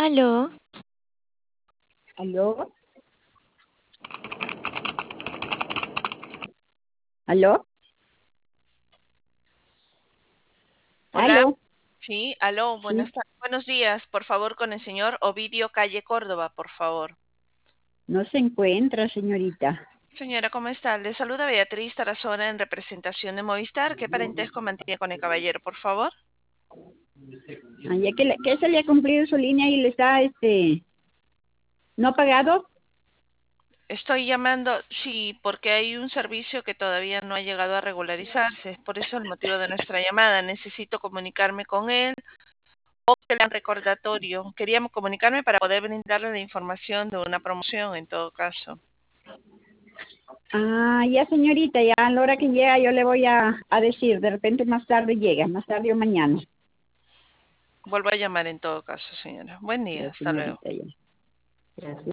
Aló, ¿Aló? ¿Aló? Hola, ¿Aló? sí, aló, Sí, buenos días, por favor, con el señor Ovidio Calle Córdoba, por favor. no se encuentra, señorita. Señora, ¿cómo está? Le saluda Beatriz Tarazona en representación de Movistar. ¿Qué parentesco mantiene con el caballero, por favor? Ya que, que se le ha cumplido su línea y le está, ¿no ha pagado? Estoy llamando, sí, porque hay un servicio que todavía no ha llegado a regularizarse. Es por eso el motivo de nuestra llamada. Necesito comunicarme con él o que le hagan recordatorio. Queríamos comunicarme para poder brindarle la información de una promoción, en todo caso. Ya, señorita, ya a la hora que llega yo le voy a decir. De repente más tarde llega, más tarde o mañana. Vuelvo a llamar en todo caso, señora. Buen día, Ya, hasta luego. señorita, ya. Gracias.